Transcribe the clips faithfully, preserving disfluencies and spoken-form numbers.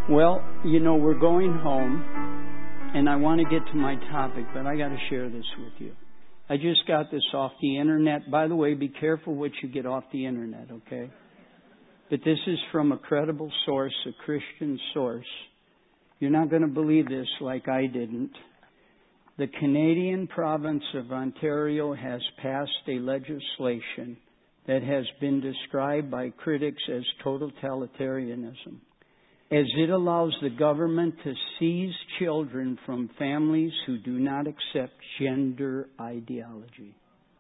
Well, you know, we're going home, and I want to get to my topic, but I got to share this with you. I just got this off the internet. By the way, be careful what you get off the internet, okay? But this is from a credible source, a Christian source. You're not going to believe this like I didn't. The Canadian province of Ontario has passed a legislation that has been described by critics as totalitarianism, as it allows the government to seize children from families who do not accept gender ideology.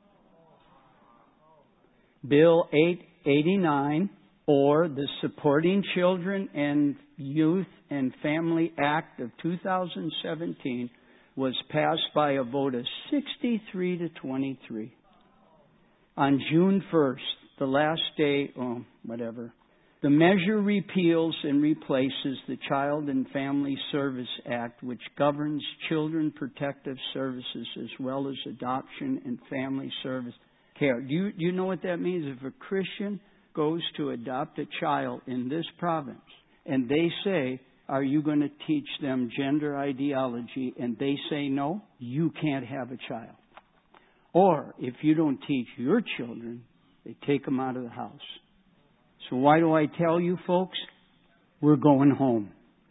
Bill eight eighty-nine, or the Supporting Children and Youth and Family Act of two thousand seventeen, was passed by a vote of sixty-three to twenty-three. On June first, the last day, oh, whatever, the measure repeals and replaces the Child and Family Service Act, which governs children protective services as well as adoption and family service care. Do you, do you know what that means? If a Christian goes to adopt a child in this province and they say, are you going to teach them gender ideology? And they say no, you can't have a child. Or if you don't teach your children, they take them out of the house. So why do I tell you, folks? We're going home.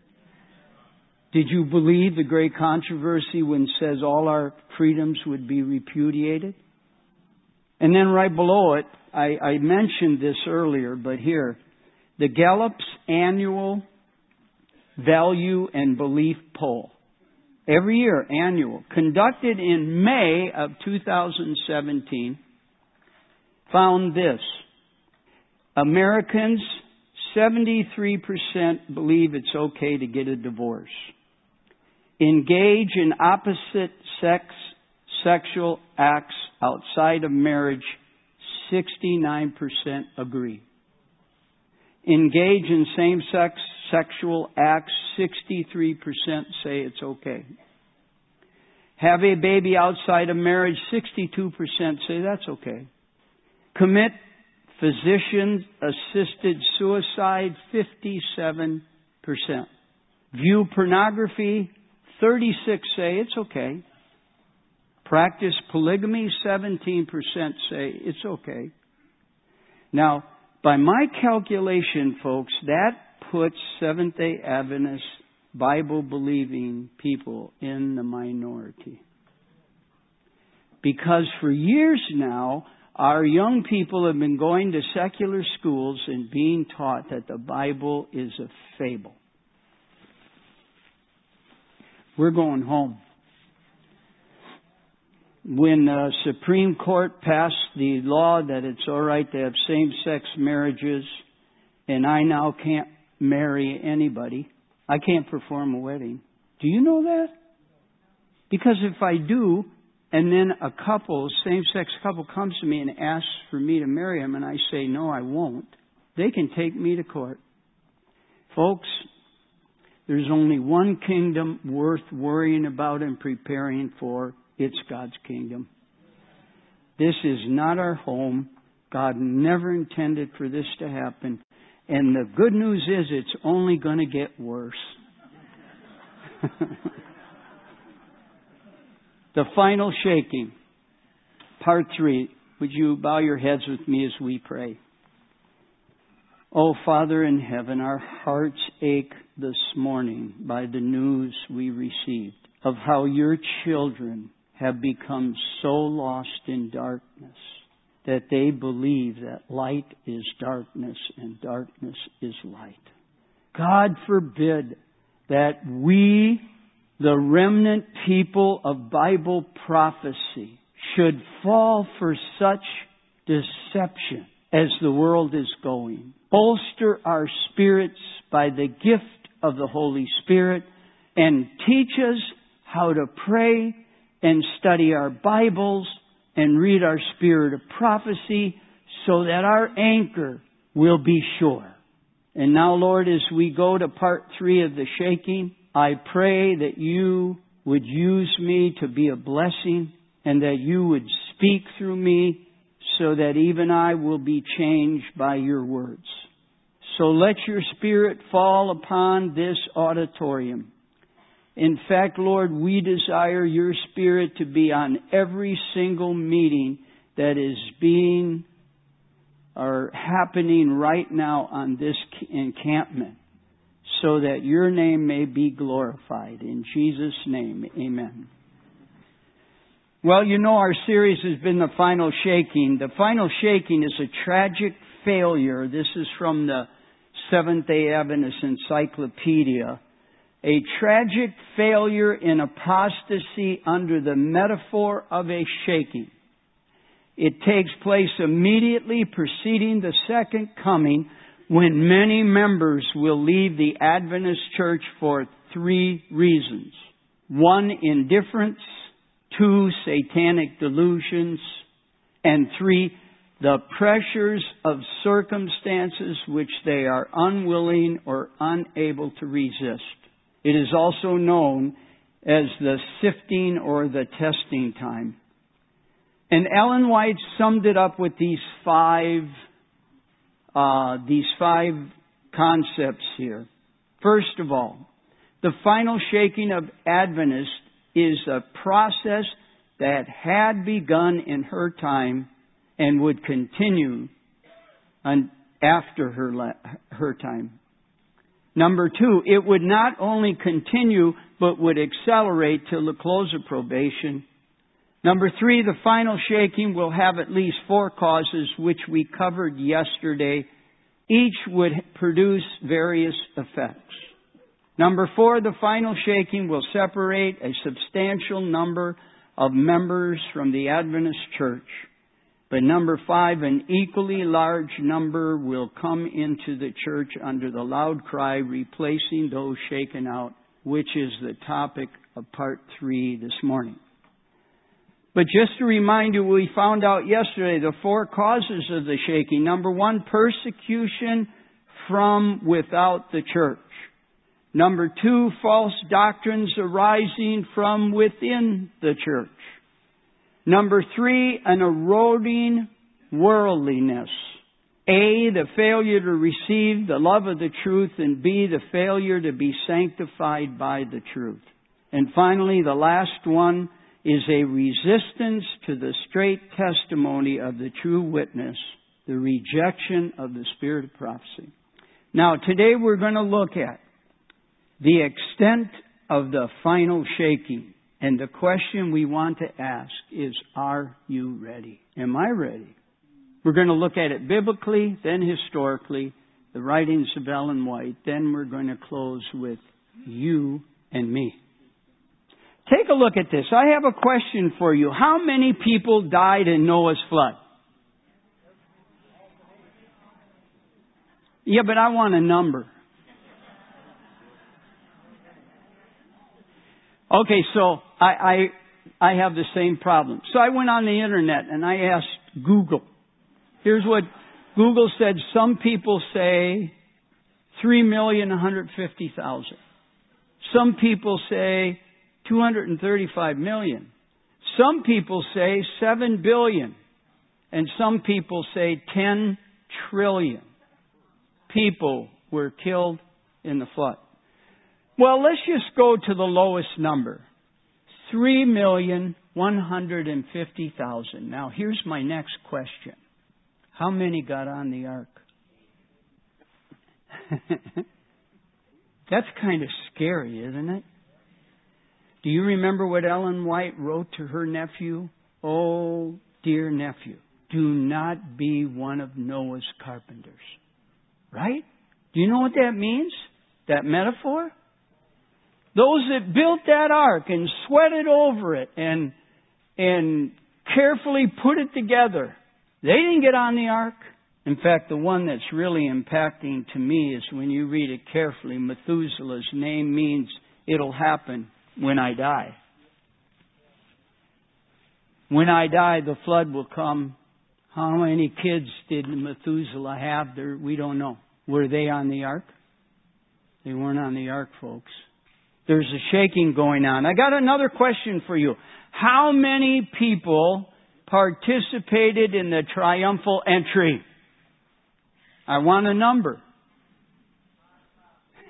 Did you believe the great controversy when it says all our freedoms would be repudiated? And then right below it, I, I mentioned this earlier, but here, the Gallup's annual value and belief poll, every year, annual, conducted in May of two thousand seventeen, found this. Americans, seventy-three percent believe it's okay to get a divorce. Engage in opposite sex sexual acts outside of marriage, sixty-nine percent agree. Engage in same-sex sexual acts, sixty-three percent say it's okay. Have a baby outside of marriage, sixty-two percent say that's okay. Commit physician-assisted suicide, fifty-seven percent. View pornography, thirty-six say it's okay. Practice polygamy, seventeen percent say it's okay. Now, by my calculation, folks, that puts Seventh-day Adventist Bible-believing people in the minority. Because for years now, our young people have been going to secular schools and being taught that the Bible is a fable. We're going home. When the Supreme Court passed the law that it's all right to have same-sex marriages, and I now can't marry anybody, I can't perform a wedding. Do you know that? Because if I do, and then a couple, same-sex couple comes to me and asks for me to marry him, and I say, no, I won't, they can take me to court. Folks, there's only one kingdom worth worrying about and preparing for. It's God's kingdom. This is not our home. God never intended for this to happen. And the good news is it's only going to get worse. The final shaking. Part three. Would you bow your heads with me as we pray? Oh, Father in heaven, our hearts ache this morning by the news we received of how your children have become so lost in darkness that they believe that light is darkness and darkness is light. God forbid that we, the remnant people of Bible prophecy, should fall for such deception as the world is going. Bolster our spirits by the gift of the Holy Spirit and teach us how to pray and study our Bibles and read our spirit of prophecy so that our anchor will be sure. And now, Lord, as we go to part three of the shaking, I pray that you would use me to be a blessing and that you would speak through me so that even I will be changed by your words. So let your Spirit fall upon this auditorium. In fact, Lord, we desire your Spirit to be on every single meeting that is being or happening right now on this encampment, so that your name may be glorified. In Jesus' name, amen. Well, you know our series has been The Final Shaking. The Final Shaking is a tragic failure. This is from the Seventh-day Adventist Encyclopedia. A tragic failure in apostasy under the metaphor of a shaking. It takes place immediately preceding the second coming, when many members will leave the Adventist church for three reasons. One, indifference. Two, satanic delusions. And three, the pressures of circumstances which they are unwilling or unable to resist. It is also known as the sifting or the testing time. And Ellen White summed it up with these five, uh, these five concepts here. First of all, the final shaking of Adventists is a process that had begun in her time and would continue on after her her time. Number two, it would not only continue, but would accelerate till the close of probation. Number three, the final shaking will have at least four causes, which we covered yesterday. Each would produce various effects. Number four, the final shaking will separate a substantial number of members from the Adventist church. But number five, an equally large number will come into the church under the loud cry, replacing those shaken out, which is the topic of part three this morning. But just to remind you, we found out yesterday the four causes of the shaking. Number one, persecution from without the church. Number two, false doctrines arising from within the church. Number three, an eroding worldliness. A, the failure to receive the love of the truth, and B, the failure to be sanctified by the truth. And finally, the last one is a resistance to the straight testimony of the true witness, the rejection of the spirit of prophecy. Now, today we're going to look at the extent of the final shaking. And the question we want to ask is, are you ready? Am I ready? We're going to look at it biblically, then historically, the writings of Ellen White. Then we're going to close with you and me. Take a look at this. I have a question for you. How many people died in Noah's flood? Yeah, but I want a number. Okay, so I, I I have the same problem. So I went on the internet and I asked Google. Here's what Google said. Some people say three million one hundred fifty thousand. Some people say two hundred thirty-five million. Some people say seven billion. And some people say ten trillion people were killed in the flood. Well, let's just go to the lowest number. three million one hundred fifty thousand. Now, here's my next question. How many got on the ark? That's kind of scary, isn't it? Do you remember what Ellen White wrote to her nephew? Oh, dear nephew, do not be one of Noah's carpenters. Right? Do you know what that means? That metaphor? Those that built that ark and sweated over it and and carefully put it together, they didn't get on the ark. In fact, the one that's really impacting to me is when you read it carefully, Methuselah's name means it'll happen when I die. When I die, the flood will come. How many kids did Methuselah have? There, we don't know. Were they on the ark? They weren't on the ark, folks. There's a shaking going on. I got another question for you. How many people participated in the triumphal entry? I want a number.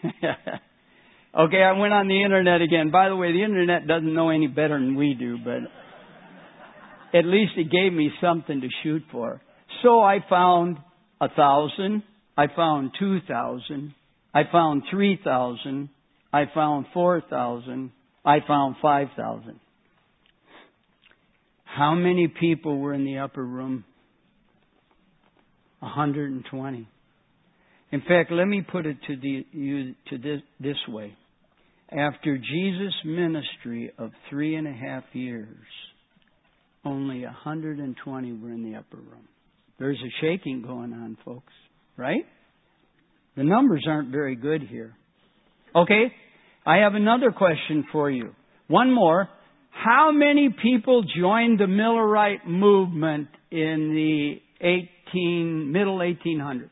Okay, I went on the internet again. By the way, the internet doesn't know any better than we do, but at least it gave me something to shoot for. So I found a thousand. I found two thousand. I found three thousand. I found four thousand. I found five thousand. How many people were in the upper room? one hundred twenty. In fact, let me put it to the you to this this way. After Jesus' ministry of three and a half years, only one hundred twenty were in the upper room. There's a shaking going on, folks, right? The numbers aren't very good here. Okay, I have another question for you. One more. How many people joined the Millerite movement in the eighteen middle eighteen hundreds?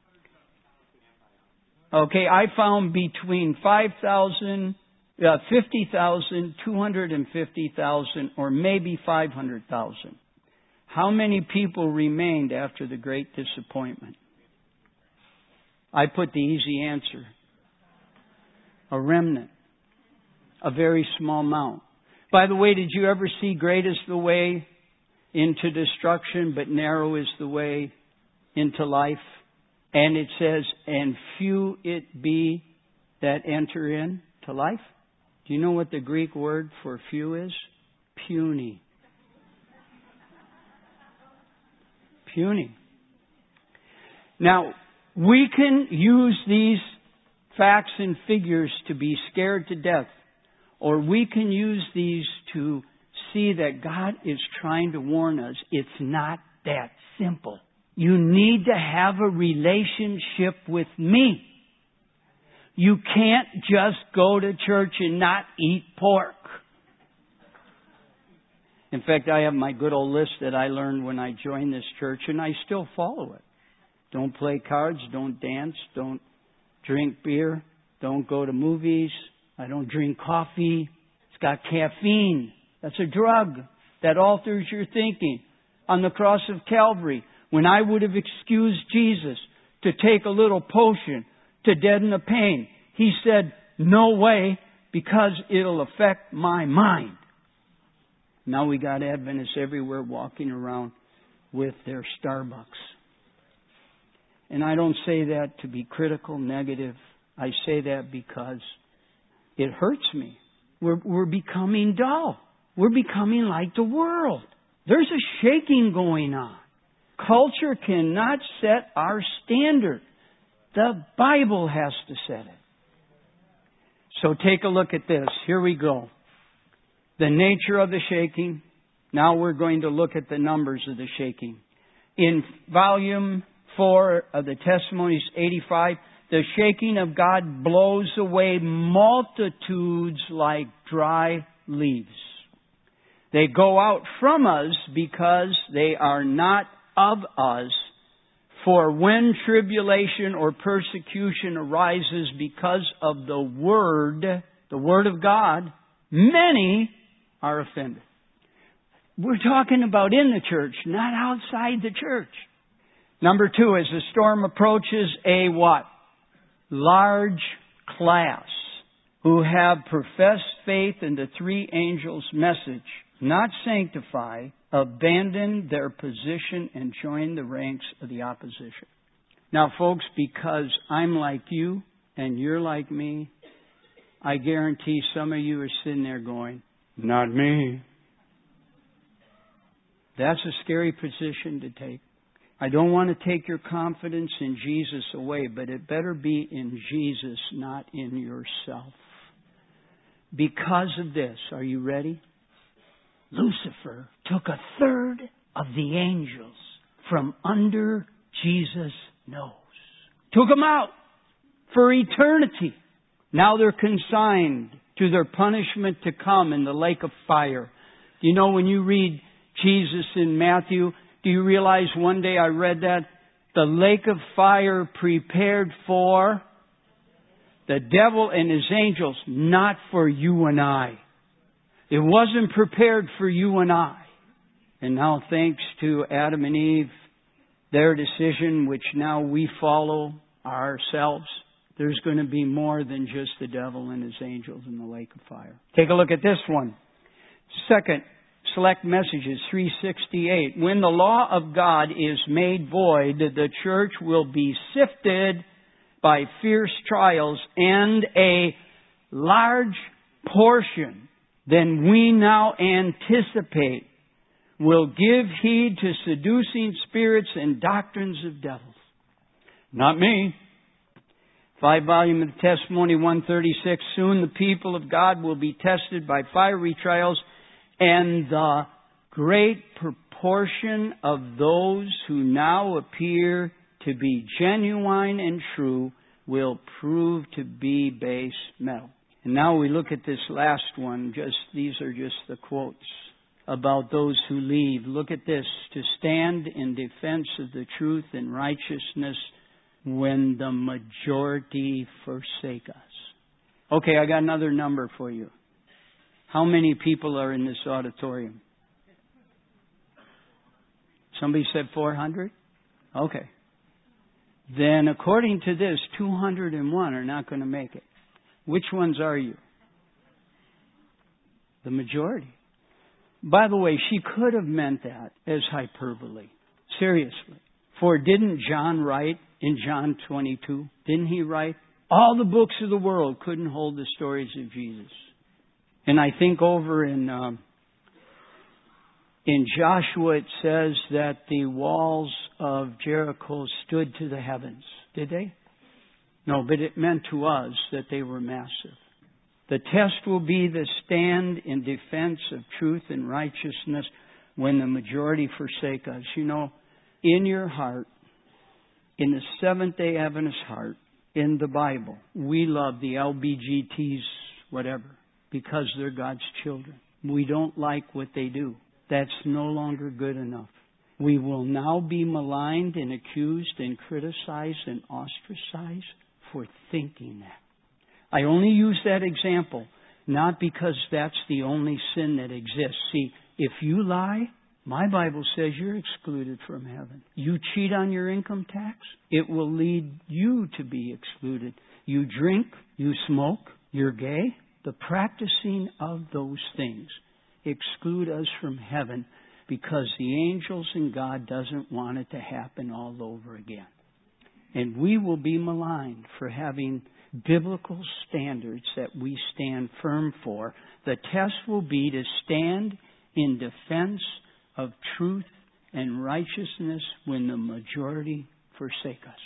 Okay, I found between five thousand, uh, fifty thousand, two hundred fifty thousand, or maybe five hundred thousand. How many people remained after the Great Disappointment? I put the easy answer. A remnant. A very small amount. By the way, did you ever see great is the way into destruction, but narrow is the way into life? And it says, and few it be that enter in to life. Do you know what the Greek word for few is? Puny. Puny. Now, we can use these facts and figures to be scared to death, or we can use these to see that God is trying to warn us. It's not that simple. You need to have a relationship with me. You can't just go to church and not eat pork. In fact, I have my good old list that I learned when I joined this church, and I still follow it. Don't play cards, don't dance, don't drink beer, don't go to movies, I don't drink coffee. It's got caffeine. That's a drug that alters your thinking. On the cross of Calvary, when I would have excused Jesus to take a little potion to deaden the pain, He said, no way, because it'll affect my mind. Now we got Adventists everywhere walking around with their Starbucks. And I don't say that to be critical, negative. I say that because it hurts me. We're, we're becoming dull. We're becoming like the world. There's a shaking going on. Culture cannot set our standard. The Bible has to set it. So take a look at this. Here we go. The nature of the shaking. Now we're going to look at the numbers of the shaking. In volume four of the Testimonies eighty-five, the shaking of God blows away multitudes like dry leaves. They go out from us because they are not of us. For when tribulation or persecution arises because of the Word, the Word of God, many are offended. We're talking about in the church, not outside the church. Number two, as the storm approaches, a what? Large class who have professed faith in the three angels' message, not sanctify, abandon their position and join the ranks of the opposition. Now, folks, because I'm like you and you're like me, I guarantee some of you are sitting there going, not me. That's a scary position to take. I don't want to take your confidence in Jesus away, but it better be in Jesus, not in yourself. Because of this, are you ready? Lucifer took a third of the angels from under Jesus' nose. Took them out for eternity. Now they're consigned to their punishment to come in the lake of fire. You know, when you read Jesus in Matthew, do you realize one day I read that? The lake of fire prepared for the devil and his angels, not for you and I. It wasn't prepared for you and I. And now thanks to Adam and Eve, their decision, which now we follow ourselves, there's going to be more than just the devil and his angels in the lake of fire. Take a look at this one. Second, Select Messages three sixty-eight. When the law of God is made void, the church will be sifted by fierce trials, and a large portion than we now anticipate will give heed to seducing spirits and doctrines of devils. Not me. Five volume of the Testimony one thirty-six. Soon the people of God will be tested by fiery trials, and the great proportion of those who now appear to be genuine and true will prove to be base metal. And now we look at this last one. Just these are just the quotes about those who leave. Look at this. To stand in defense of the truth and righteousness when the majority forsake us. Okay, I got another number for you. How many people are in this auditorium? Somebody said four hundred? Okay. Then according to this, two hundred one are not going to make it. Which ones are you? The majority. By the way, she could have meant that as hyperbole. Seriously. For didn't John write in John twenty-two? Didn't he write? All the books of the world couldn't hold the stories of Jesus. And I think over in um, in Joshua it says that the walls of Jericho stood to the heavens. Did they? No, but it meant to us that they were massive. The test will be the stand in defense of truth and righteousness when the majority forsake us. You know, in your heart, in the Seventh-day Adventist heart, in the Bible, we love the L B G Ts, whatever, because they're God's children. We don't like what they do. That's no longer good enough. We will now be maligned and accused and criticized and ostracized for thinking that. I only use that example not because that's the only sin that exists. See, if you lie, my Bible says you're excluded from heaven. You cheat on your income tax, it will lead you to be excluded. You drink, you smoke, you're gay. The practicing of those things exclude us from heaven because the angels and God doesn't want it to happen all over again. And we will be maligned for having biblical standards that we stand firm for. The test will be to stand in defense of truth and righteousness when the majority forsake us.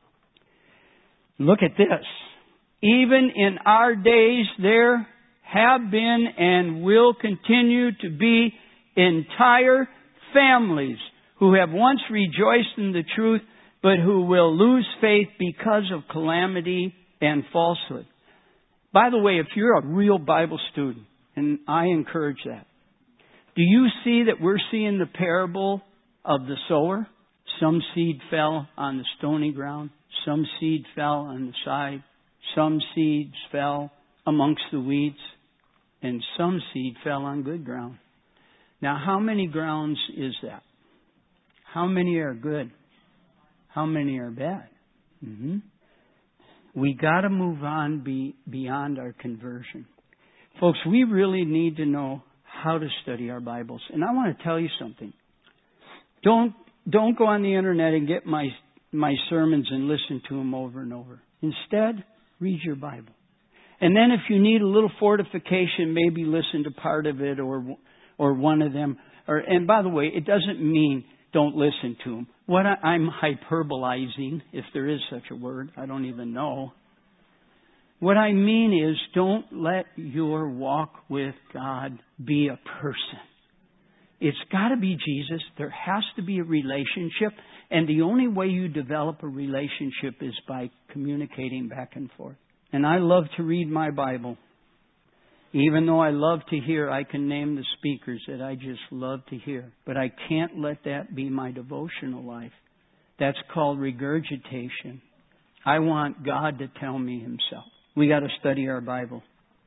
Look at this. Even in our days, there have been and will continue to be entire families who have once rejoiced in the truth, but who will lose faith because of calamity and falsehood. By the way, if you're a real Bible student, and I encourage that, do you see that we're seeing the parable of the sower? Some seed fell on the stony ground. Some seed fell on the side. Some seeds fell amongst the weeds. And some seed fell on good ground. Now, how many grounds is that? How many are good? How many are bad? Mm-hmm. We got to move on be, beyond our conversion. Folks, we really need to know how to study our Bibles. And I want to tell you something. Don't don't go on the internet and get my my sermons and listen to them over and over. Instead, read your Bible. And then if you need a little fortification, maybe listen to part of it or or one of them. Or and by the way, it doesn't mean don't listen to them. What I, I'm hyperbolizing, if there is such a word, I don't even know. What I mean is don't let your walk with God be a person. It's got to be Jesus. There has to be a relationship. And the only way you develop a relationship is by communicating back and forth. And I love to read my Bible. Even though I love to hear, I can name the speakers that I just love to hear. But I can't let that be my devotional life. That's called regurgitation. I want God to tell me Himself. We got to study our Bible.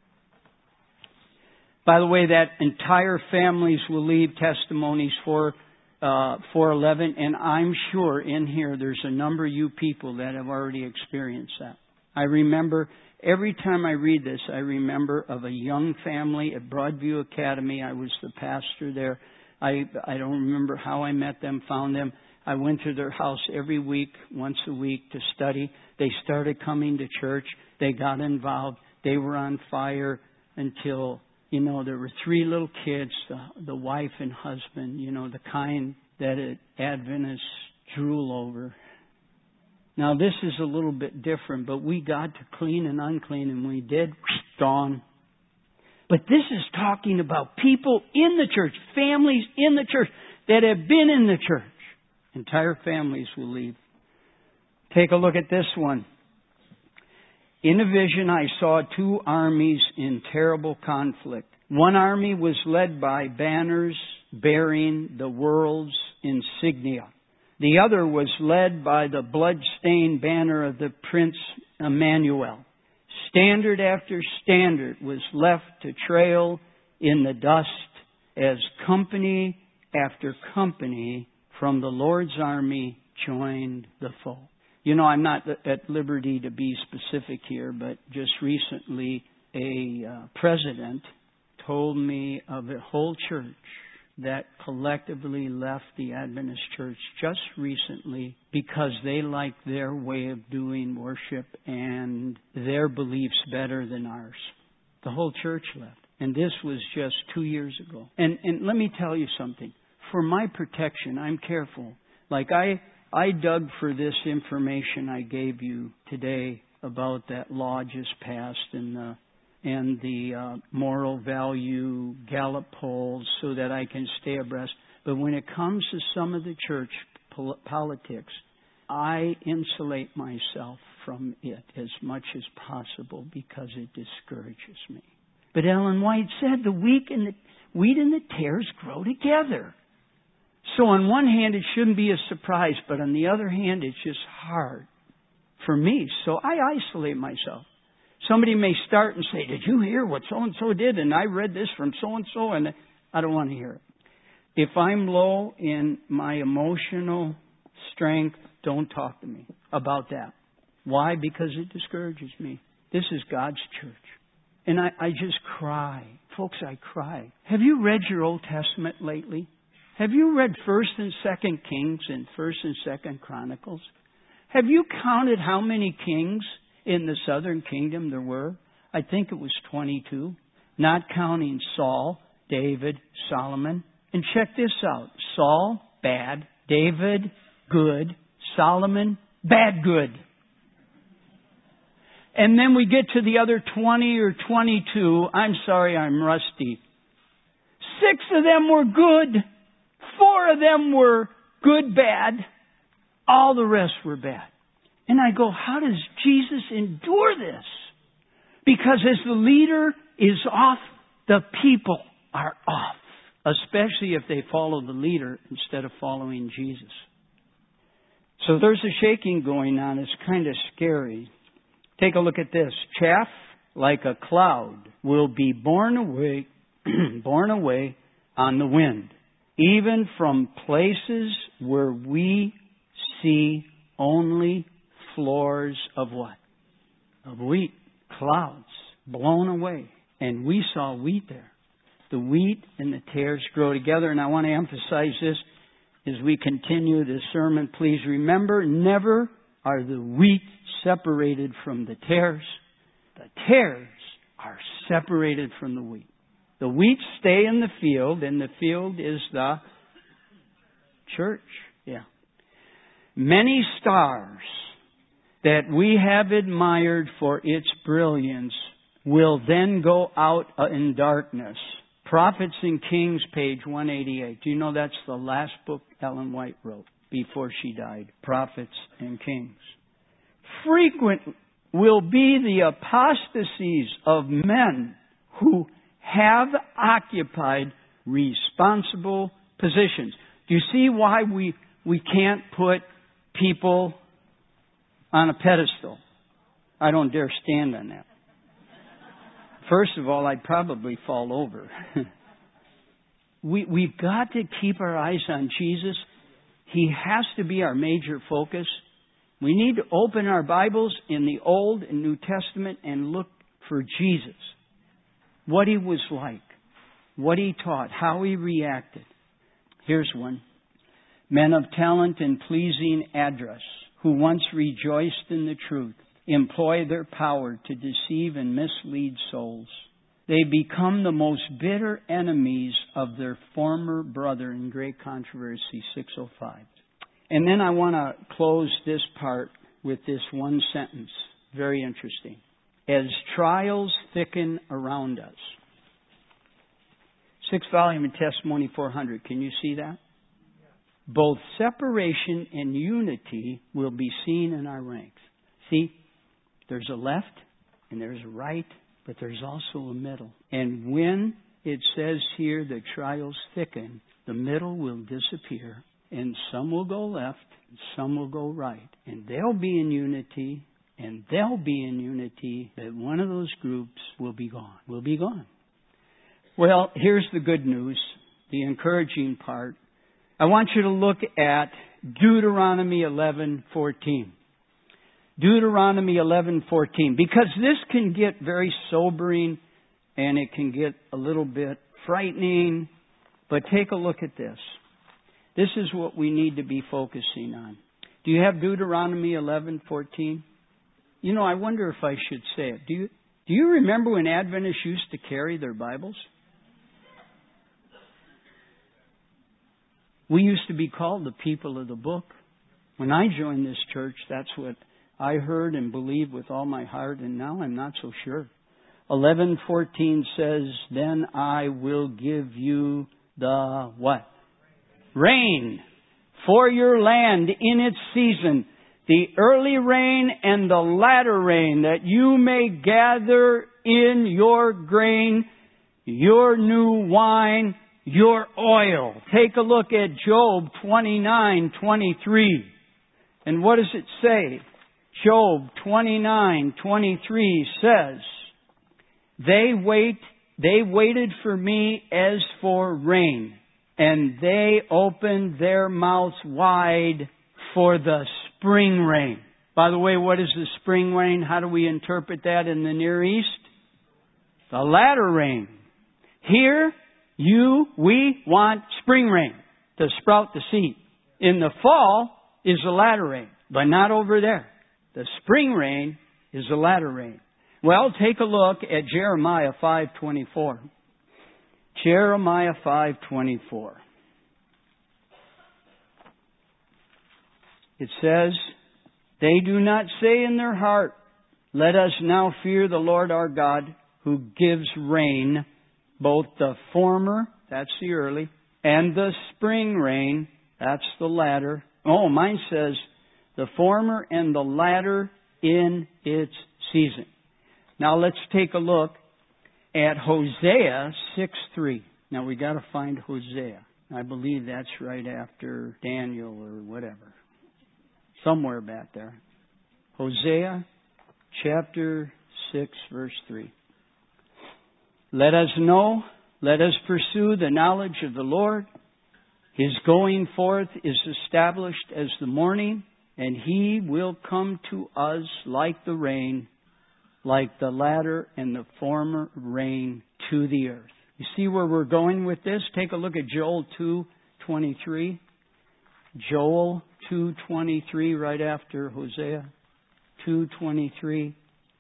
By the way, that entire families will leave testimonies for uh, four eleven, and I'm sure in here there's a number of you people that have already experienced that. I remember, every time I read this, I remember of a young family at Broadview Academy. I was the pastor there. I, I don't remember how I met them, found them. I went to their house every week, once a week, to study. They started coming to church. They got involved. They were on fire until, you know, there were three little kids, the, the wife and husband, you know, the kind that Adventists drool over. Now, this is a little bit different, but we got to clean and unclean, and we did, gone. But this is talking about people in the church, families in the church that have been in the church. Entire families will leave. Take a look at this one. In a vision, I saw two armies in terrible conflict. One army was led by banners bearing the world's insignia. The other was led by the blood-stained banner of the Prince Emmanuel. Standard after standard was left to trail in the dust as company after company from the Lord's army joined the foe. You know, I'm not at liberty to be specific here, but just recently a uh, president told me of a whole church that collectively left the Adventist church just recently because they liked their way of doing worship and their beliefs better than ours. The whole church left. And this was just two years ago. And and let me tell you something. For my protection, I'm careful. Like I, I dug for this information I gave you today about that law just passed and the and the uh, moral value Gallup polls so that I can stay abreast. But when it comes to some of the church pol- politics, I insulate myself from it as much as possible because it discourages me. But Ellen White said the wheat and the, wheat and the tares grow together. So on one hand, it shouldn't be a surprise, but on the other hand, it's just hard for me. So I isolate myself. Somebody may start and say, did you hear what so-and-so did? And I read this from so-and-so, and I don't want to hear it. If I'm low in my emotional strength, don't talk to me about that. Why? Because it discourages me. This is God's church. And I, I just cry. Folks, I cry. Have you read your Old Testament lately? Have you read First and Second Kings and First and Second Chronicles? Have you counted how many kings in the southern kingdom there were? I think it was twenty-two. Not counting Saul, David, Solomon. And check this out. Saul, bad. David, good. Solomon, bad good. And then we get to the other twenty or twenty-two. I'm sorry, I'm rusty. Six of them were good. Four of them were good, bad. All the rest were bad. And I go, how does Jesus endure this? Because as the leader is off, the people are off. Especially if they follow the leader instead of following Jesus. So there's a shaking going on. It's kind of scary. Take a look at this. Chaff, like a cloud, will be borne away, borne away on the wind. Even from places where we see only floors of what? Of wheat. Clouds blown away. And we saw wheat there. The wheat and the tares grow together. And I want to emphasize this as we continue the sermon. Please remember, never are the wheat separated from the tares. The tares are separated from the wheat. The wheat stay in the field, and the field is the church. Yeah. Many stars that we have admired for its brilliance will then go out in darkness. Prophets and Kings, page one eighty-eight. Do you know that's the last book Ellen White wrote before she died? Prophets and Kings. Frequent will be the apostasies of men who have occupied responsible positions. Do you see why we, we can't put people on a pedestal? I don't dare stand on that. First of all, I'd probably fall over. we, we've got to keep our eyes on Jesus. He has to be our major focus. We need to open our Bibles in the Old and New Testament and look for Jesus. What He was like. What He taught. How He reacted. Here's one. Men of talent and pleasing address, who once rejoiced in the truth, employ their power to deceive and mislead souls. They become the most bitter enemies of their former brother in Great Controversy six oh five. And then I want to close this part with this one sentence. Very interesting. As trials thicken around us. Sixth volume of Testimony four hundred. Can you see that? Both separation and unity will be seen in our ranks. See, there's a left and there's a right, but there's also a middle. And when it says here the trials thicken, the middle will disappear, and some will go left, and some will go right. And they'll be in unity, and they'll be in unity, that one of those groups will be gone. Will be gone. Well, here's the good news, the encouraging part. I want you to look at Deuteronomy eleven fourteen. Deuteronomy eleven fourteen. Because this can get very sobering and it can get a little bit frightening. But take a look at this. This is what we need to be focusing on. Do you have Deuteronomy eleven fourteen? You know, I wonder if I should say it. Do you, do you remember when Adventists used to carry their Bibles? We used to be called the people of the book. When I joined this church, that's what I heard and believed with all my heart, and now I'm not so sure. eleven fourteen says, then I will give you the what? Rain for your land in its season, the early rain and the latter rain, that you may gather in your grain, your new wine, your oil. Take a look at Job twenty-nine twenty-three. And what does it say? Job twenty-nine twenty-three says, They wait, they waited for me as for rain, and they opened their mouths wide for the spring rain. By the way, what is the spring rain? How do we interpret that in the Near East? The latter rain. Here, you, we want spring rain to sprout the seed. In the fall is the latter rain, but not over there. The spring rain is the latter rain. Well, take a look at Jeremiah five twenty-four. Jeremiah five twenty-four. It says, they do not say in their heart, let us now fear the Lord our God, who gives rain, both the former, that's the early, and the spring rain, that's the latter. Oh, mine says, the former and the latter in its season. Now let's take a look at Hosea six three. Now we got to find Hosea. I believe that's right after Daniel or whatever. Somewhere back there. Hosea chapter six verse three. Let us know, let us pursue the knowledge of the Lord. His going forth is established as the morning, and He will come to us like the rain, like the latter and the former rain to the earth. You see where we're going with this? Take a look at Joel two twenty-three. Joel two twenty-three, right after Hosea two twenty-three.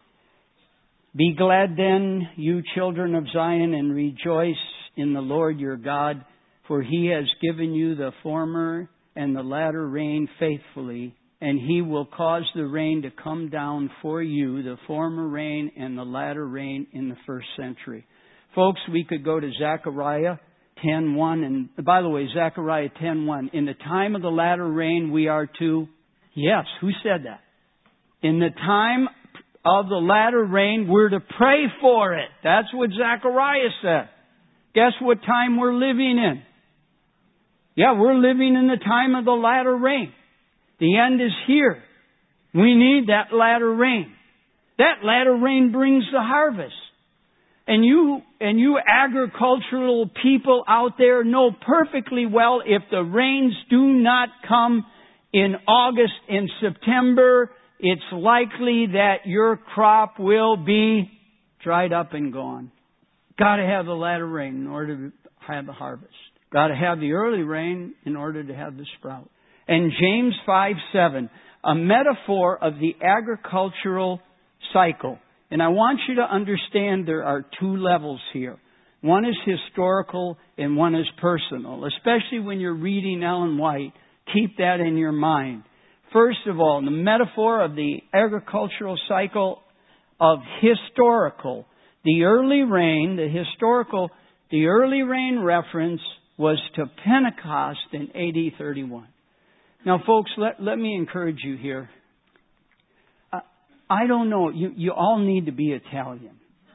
Be glad then, you children of Zion, and rejoice in the Lord your God, for He has given you the former and the latter rain faithfully, and He will cause the rain to come down for you, the former rain and the latter rain in the first century. Folks, we could go to Zechariah ten one, and by the way, Zechariah ten one, in the time of the latter rain we are to, yes, who said that? In the time of the latter rain, we're to pray for it. That's what Zechariah said. Guess what time we're living in? Yeah, we're living in the time of the latter rain. The end is here. We need that latter rain. That latter rain brings the harvest. And you, and you agricultural people out there know perfectly well if the rains do not come in August and September, it's likely that your crop will be dried up and gone. Got to have the latter rain in order to have the harvest. Got to have the early rain in order to have the sprout. And James five seven, a metaphor of the agricultural cycle. And I want you to understand there are two levels here. One is historical and one is personal. Especially when you're reading Ellen White, keep that in your mind. First of all, the metaphor of the agricultural cycle of historical. The early rain, the historical, the early rain reference was to Pentecost in A D thirty-one. Now, folks, let, let me encourage you here. I, I don't know. You, you all need to be Italian.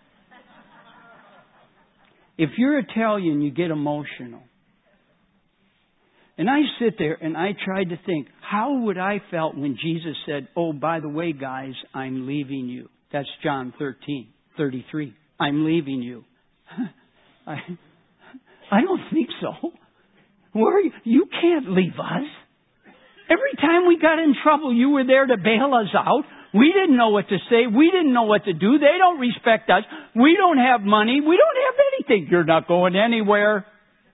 If you're Italian, you get emotional. And I sit there and I tried to think, how would I felt when Jesus said, oh, by the way, guys, I'm leaving you. That's John thirteen thirty-three. I'm leaving you. I, I don't think so. Where are you? You can't leave us. Every time we got in trouble, you were there to bail us out. We didn't know what to say. We didn't know what to do. They don't respect us. We don't have money. We don't have anything. You're not going anywhere.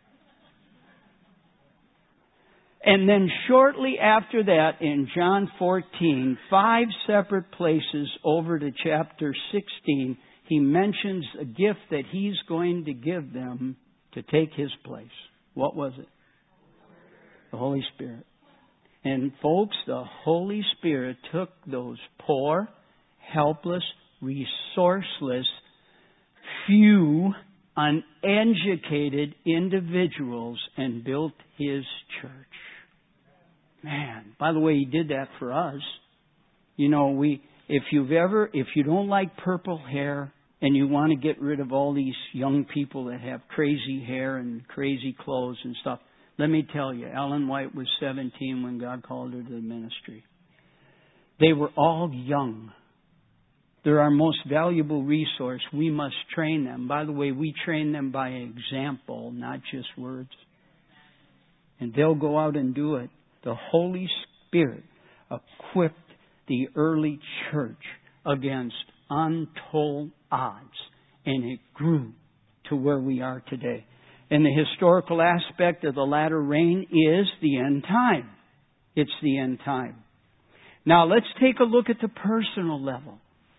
And then shortly after that, in John fourteen, five separate places over to chapter sixteen, he mentions a gift that he's going to give them to take his place. What was it? The Holy Spirit. And folks, the Holy Spirit took those poor, helpless, resourceless, few, uneducated individuals and built His church. Man, by the way, He did that for us. You know, we, if you've ever, if you don't like purple hair and you want to get rid of all these young people that have crazy hair and crazy clothes and stuff, let me tell you, Ellen White was seventeen when God called her to the ministry. They were all young. They're our most valuable resource. We must train them. By the way, we train them by example, not just words. And they'll go out and do it. The Holy Spirit equipped the early church against untold odds. And it grew to where we are today. And the historical aspect of the latter rain is the end time. It's the end time. Now let's take a look at the personal level.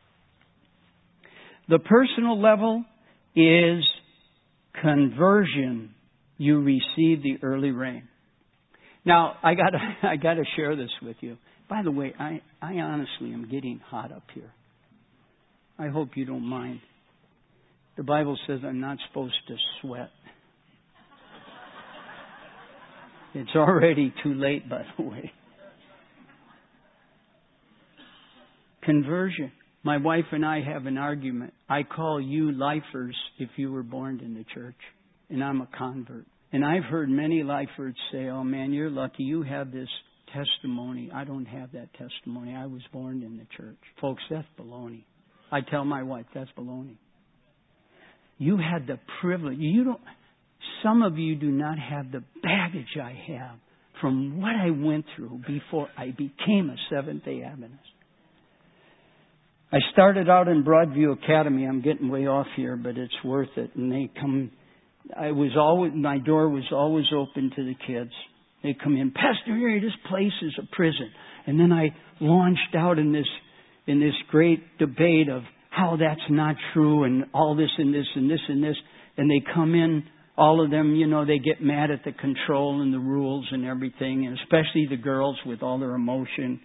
The personal level is conversion. You receive the early rain. Now I got I got to share this with you. By the way, I, I honestly am getting hot up here. I hope you don't mind. The Bible says I'm not supposed to sweat. It's already too late, by the way. Conversion. My wife and I have an argument. I call you lifers if you were born in the church. And I'm a convert. And I've heard many lifers say, oh man, you're lucky. You have this testimony. I don't have that testimony. I was born in the church. Folks, that's baloney. I tell my wife, that's baloney. You had the privilege. You don't... Some of you do not have the baggage I have from what I went through before I became a Seventh-day Adventist. I started out in Broadview Academy. I'm getting way off here, but it's worth it. And they come, I was always, my door was always open to the kids. They come in, Pastor Harry, this place is a prison. And then I launched out in this, in this great debate of how that's not true and all this and this and this and this. And they come in, all of them, you know, they get mad at the control and the rules and everything, and especially the girls with all their emotion.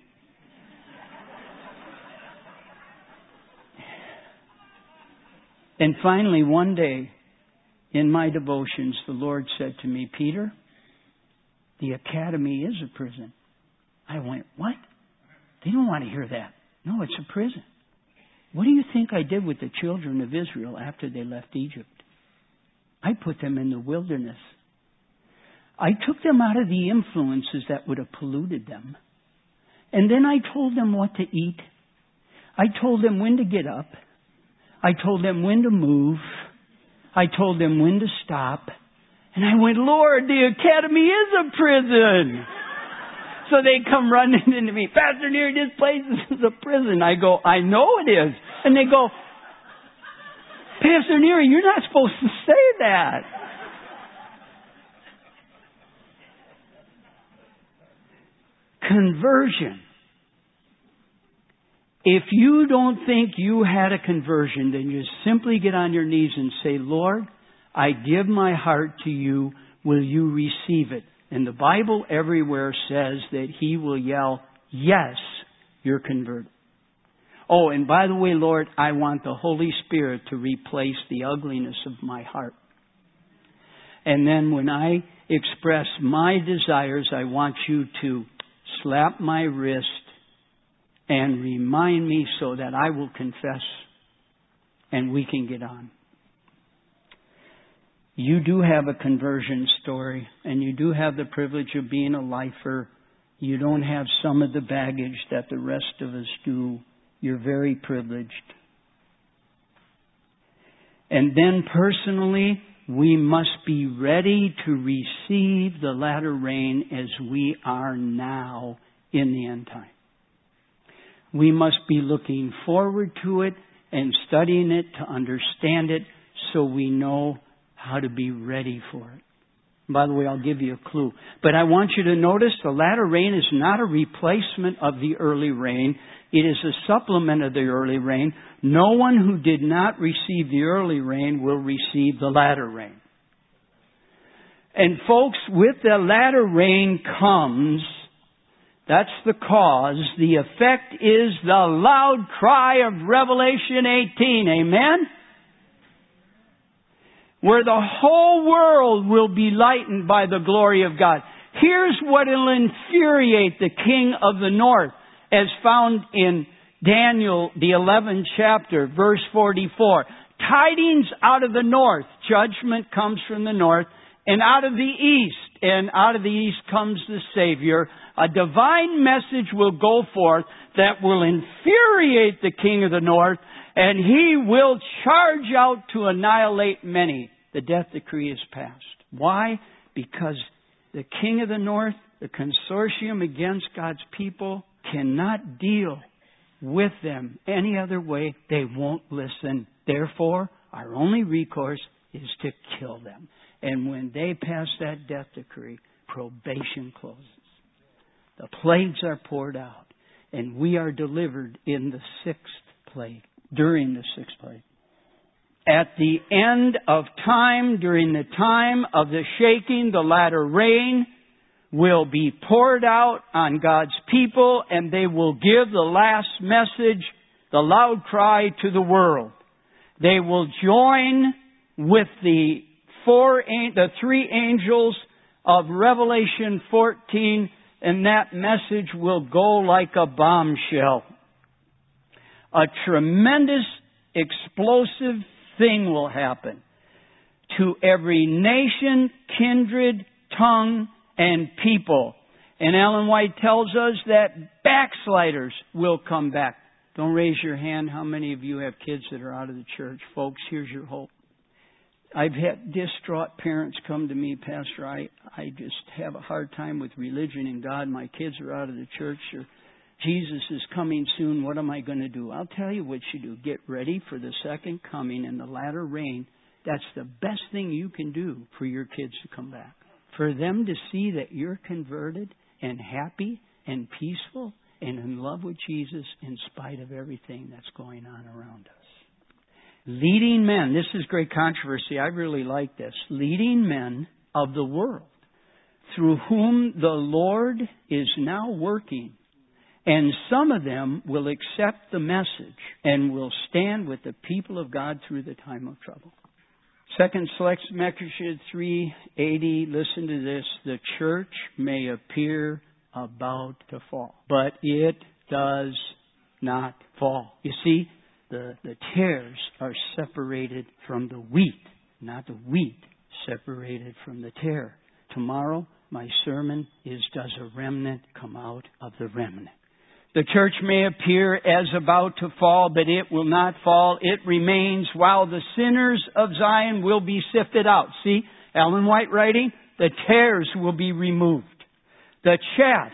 And finally, one day, in my devotions, the Lord said to me, Peter, the academy is a prison. I went, what? They don't want to hear that. No, it's a prison. What do you think I did with the children of Israel after they left Egypt? I put them in the wilderness. I took them out of the influences that would have polluted them. And then I told them what to eat. I told them when to get up. I told them when to move. I told them when to stop. And I went, Lord, the academy is a prison. So they come running into me. Pastor Neary, this place is a prison. I go, I know it is. And they go, Pastor Neary, you're not supposed to say that. Conversion. If you don't think you had a conversion, then you simply get on your knees and say, Lord, I give my heart to you. Will you receive it? And the Bible everywhere says that He will yell, yes, you're converted. Oh, and by the way, Lord, I want the Holy Spirit to replace the ugliness of my heart. And then when I express my desires, I want you to slap my wrist and remind me so that I will confess and we can get on. You do have a conversion story and you do have the privilege of being a lifer. You don't have some of the baggage that the rest of us do. You're very privileged. And then personally, we must be ready to receive the latter rain as we are now in the end time. We must be looking forward to it and studying it to understand it so we know how to be ready for it. By the way, I'll give you a clue. But I want you to notice the latter rain is not a replacement of the early rain. It is a supplement of the early rain. No one who did not receive the early rain will receive the latter rain. And folks, with the latter rain comes, that's the cause, the effect is the loud cry of Revelation eighteen. Amen? Where the whole world will be lightened by the glory of God. Here's what will infuriate the king of the north, as found in Daniel, the eleventh chapter, verse forty-four. Tidings out of the north. Judgment comes from the north. And out of the east, and out of the east comes the Savior. A divine message will go forth that will infuriate the king of the north, and he will charge out to annihilate many. The death decree is passed. Why? Because the king of the north, the consortium against God's people, cannot deal with them any other way. They won't listen. Therefore, our only recourse is to kill them. And when they pass that death decree, probation closes. The plagues are poured out. And we are delivered in the sixth plague, during the sixth plague. At the end of time, during the time of the shaking, the latter rain will be poured out on God's people, and they will give the last message, the loud cry to the world. They will join with the four, the three angels of Revelation fourteen, and that message will go like a bombshell. A tremendous, explosive thing will happen to every nation, kindred, tongue, and people. And Ellen White tells us that backsliders will come back. Don't raise your hand. How many of you have kids that are out of the church? Folks, here's your hope. I've had distraught parents come to me, Pastor, I, I just have a hard time with religion and God. My kids are out of the church, or Jesus is coming soon. What am I going to do? I'll tell you what you do. Get ready for the second coming and the latter rain. That's the best thing you can do for your kids to come back. For them to see that you're converted and happy and peaceful and in love with Jesus in spite of everything that's going on around us. Leading men, this is great controversy. I really like this. Leading men of the world, through whom the Lord is now working. And some of them will accept the message and will stand with the people of God through the time of trouble. Second Selection Message three eighty, listen to this. The church may appear about to fall, but it does not fall. You see, the, the tares are separated from the wheat, not the wheat separated from the tare. Tomorrow, my sermon is, does a remnant come out of the remnant? The church may appear as about to fall, but it will not fall. It remains while the sinners of Zion will be sifted out. See, Ellen White writing, the tares will be removed. The chaff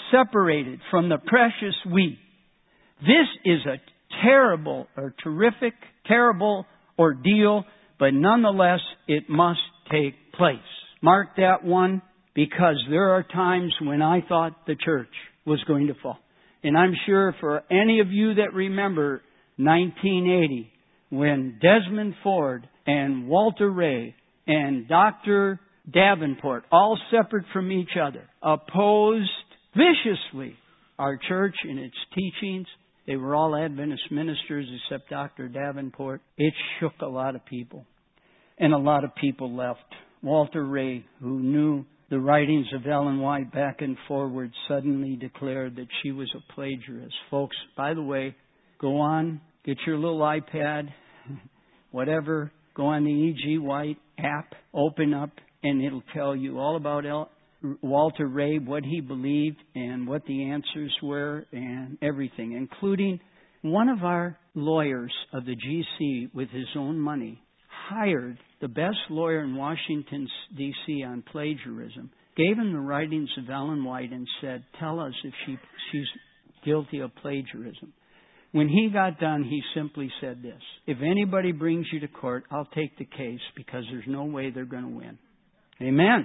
separated from the precious wheat. This is a terrible or terrific, terrible ordeal, but nonetheless, it must take place. Mark that one, because there are times when I thought the church was going to fall. And I'm sure for any of you that remember nineteen eighty, when Desmond Ford and Walter Ray and Doctor Davenport, all separate from each other, opposed viciously our church and its teachings. They were all Adventist ministers except Doctor Davenport. It shook a lot of people. And a lot of people left. Walter Ray, who knew the writings of Ellen White back and forward, suddenly declared that she was a plagiarist. Folks, by the way, go on, get your little iPad, whatever, go on the E G White app, open up, and it'll tell you all about El- Walter Ray, what he believed and what the answers were and everything, including one of our lawyers of the G C with his own money hired the best lawyer in Washington, D C on plagiarism, gave him the writings of Ellen White and said, tell us if she, she's guilty of plagiarism. When he got done, he simply said this, if anybody brings you to court, I'll take the case because there's no way they're going to win. Amen.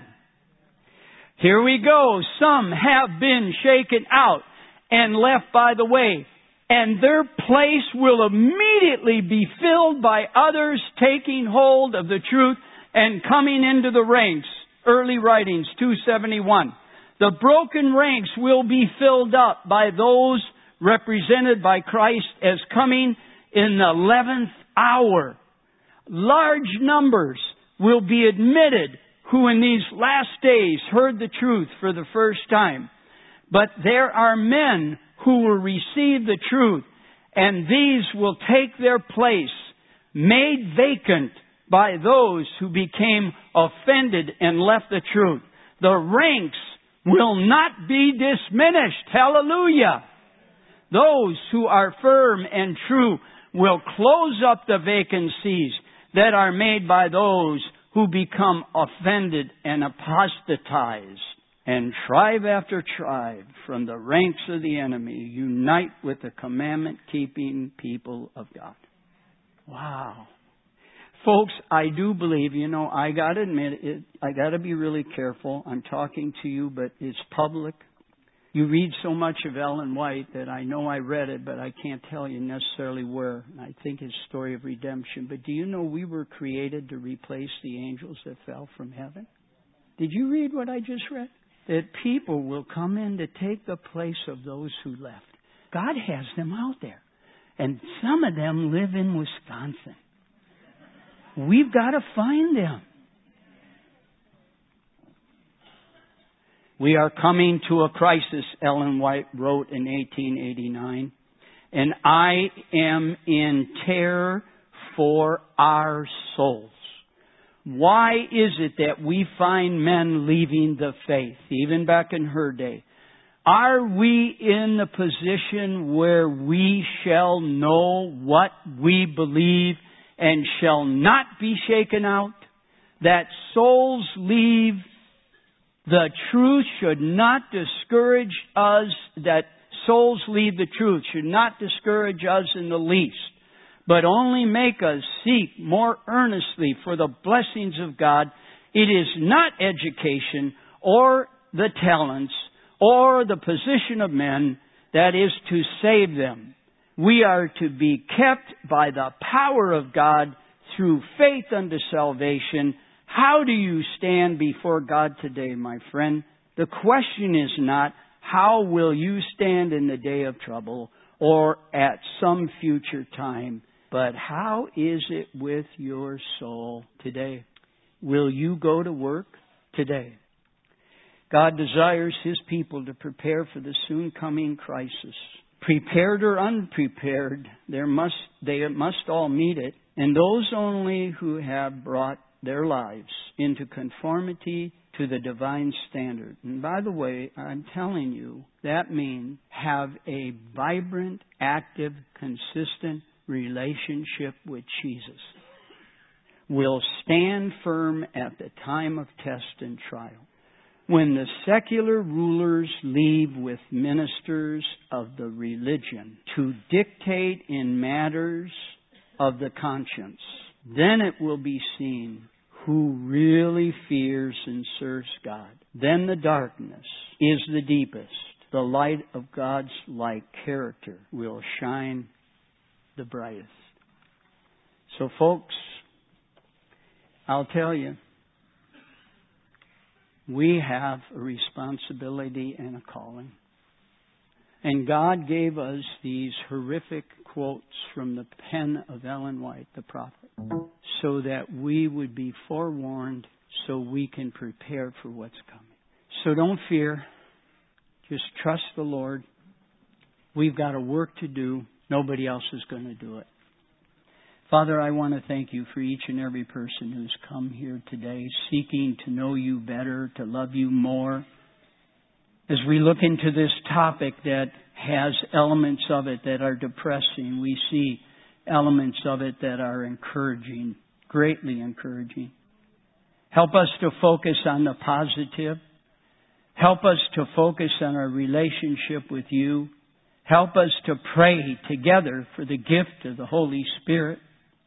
Here we go. Some have been shaken out and left by the way, and their place will immediately be filled by others taking hold of the truth and coming into the ranks. Early Writings two seventy-one. The broken ranks will be filled up by those represented by Christ as coming in the eleventh hour. Large numbers will be admitted who in these last days heard the truth for the first time. But there are men who will receive the truth, and these will take their place, made vacant by those who became offended and left the truth. The ranks will not be diminished. Hallelujah! Those who are firm and true will close up the vacancies that are made by those who become offended and apostatized. And tribe after tribe from the ranks of the enemy unite with the commandment-keeping people of God. Wow. Folks, I do believe, you know, I got to admit it, I got to be really careful. I'm talking to you, but it's public. You read so much of Ellen White that I know I read it, but I can't tell you necessarily where. I think it's Story of Redemption. But do you know we were created to replace the angels that fell from heaven? Did you read what I just read? That people will come in to take the place of those who left. God has them out there. And some of them live in Wisconsin. We've got to find them. We are coming to a crisis, Ellen White wrote in eighteen eighty-nine. And I am in terror for our souls. Why is it that we find men leaving the faith, even back in her day? Are we in the position where we shall know what we believe and shall not be shaken out? That souls leave the truth should not discourage us, that souls leave the truth should not discourage us in the least, but only make us seek more earnestly for the blessings of God. It is not education or the talents or the position of men that is to save them. We are to be kept by the power of God through faith unto salvation. How do you stand before God today, my friend? The question is not, how will you stand in the day of trouble or at some future time? But how is it with your soul today? Will you go to work today? God desires His people to prepare for the soon coming crisis. Prepared or unprepared, there must, they must all meet it. And those only who have brought their lives into conformity to the divine standard. And by the way, I'm telling you, that means have a vibrant, active, consistent relationship with Jesus. Will stand firm at the time of test and trial. when the secular rulers leave with ministers of the religion to dictate in matters of the conscience, then it will be seen who really fears and serves God. Then the darkness is the deepest. The light of God's like character will shine the brightest. So folks, I'll tell you, we have a responsibility and a calling. And God gave us these horrific quotes from the pen of Ellen White, the prophet, so that we would be forewarned so we can prepare for what's coming. So don't fear. Just trust the Lord. We've got a work to do. Nobody else is going to do it. Father, I want to thank you for each and every person who's come here today seeking to know you better, to love you more. As we look into this topic that has elements of it that are depressing, we see elements of it that are encouraging, greatly encouraging. Help us to focus on the positive. Help us to focus on our relationship with you. Help us to pray together for the gift of the Holy Spirit.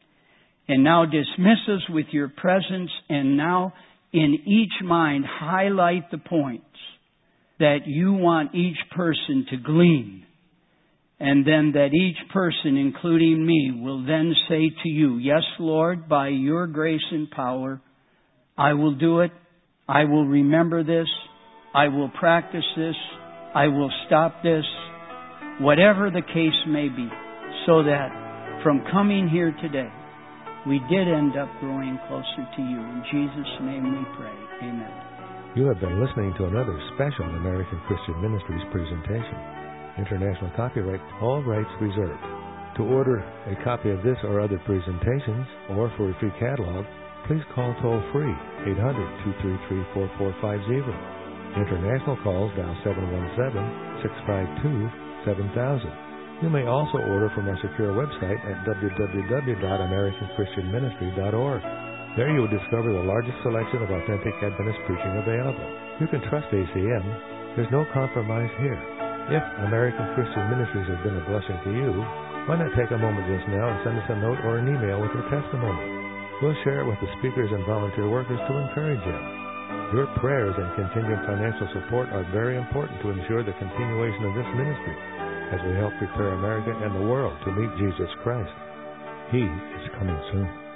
And now dismiss us with your presence, and now in each mind highlight the points that you want each person to glean. And then that each person, including me, will then say to you, yes, Lord, by your grace and power, I will do it. I will remember this. I will practice this. I will stop this. Whatever the case may be, so that from coming here today, we did end up growing closer to you. In Jesus' name we pray. Amen. You have been listening to another special American Christian Ministries presentation. International copyright, all rights reserved. To order a copy of this or other presentations, or for a free catalog, please call toll-free eight hundred, two three three, four four five zero. International calls dial seven one seven, six five two, seven thousand. You may also order from our secure website at w w w dot american christian ministry dot org. There you will discover the largest selection of authentic Adventist preaching available. You can trust A C M. There's no compromise here. If American Christian Ministries has been a blessing to you, why not take a moment just now and send us a note or an email with your testimony? We'll share it with the speakers and volunteer workers to encourage you. Your prayers and continued financial support are very important to ensure the continuation of this ministry as we help prepare America and the world to meet Jesus Christ. He is coming soon.